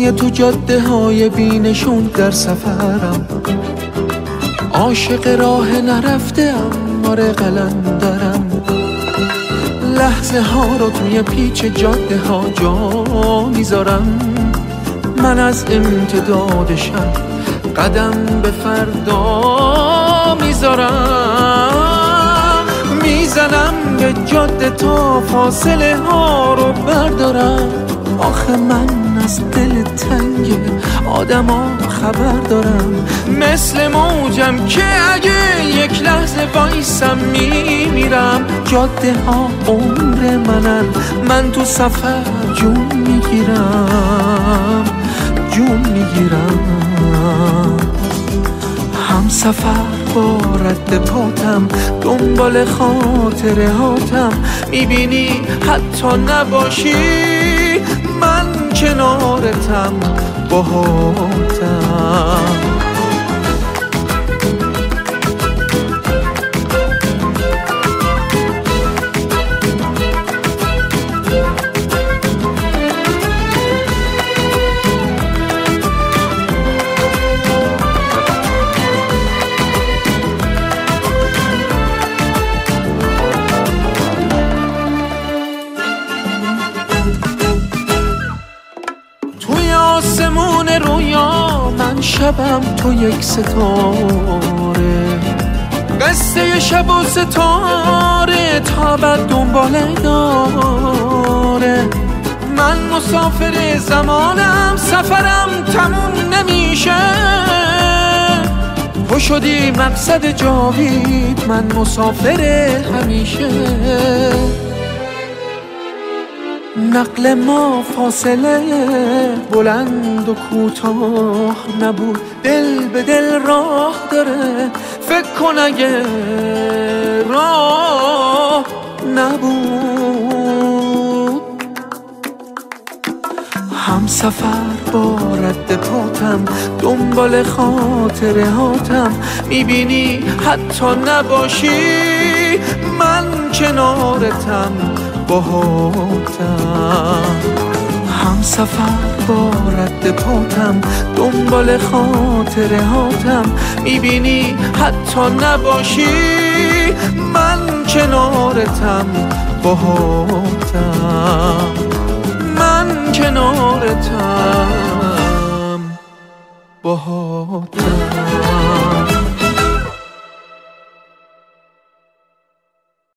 پای تو جاده های بینشون در سفرم، عاشق راه نرفته آره قلندرم. لحظه ها رو توی پیچ جاده ها جا میذارم، من از امتداد شب قدم به فردا میذارم. میزنم به جاده تا فاصله ها رو بردارم، آخه من از دل تنگ آدم ها خبر دارم. مثل موجم که اگه یک لحظه وایسم میمیرم. جاده ها عمر منن، من تو سفر جون میگیرم، جون میگیرم. هم سفر با رد پاتم، دنبال خاطره هاتم. میبینی حتی نباشی من کنارتم باهاتم. آسمون رویا من شبم تو یک ستاره، قصه شب و ستاره تا بعد دنباله داره. من مسافر زمانم، سفرم تموم نمیشه. تو شدی مقصد جاوید، من مسافر همیشه. نقل ما فاصله بلند و کوتاه نبود، دل به دل راه داره. فکر کن اگه راه نبود. هم سفر با رد پاتم، دنبال خاطره هاتم. میبینی حتی نباشی من کنارتم باهاتم. هم سفر با رد پاتم، دنبال خاطره هاتم. میبینی حتی نباشی من کنارتم باهاتم، من کنارتم باهاتم.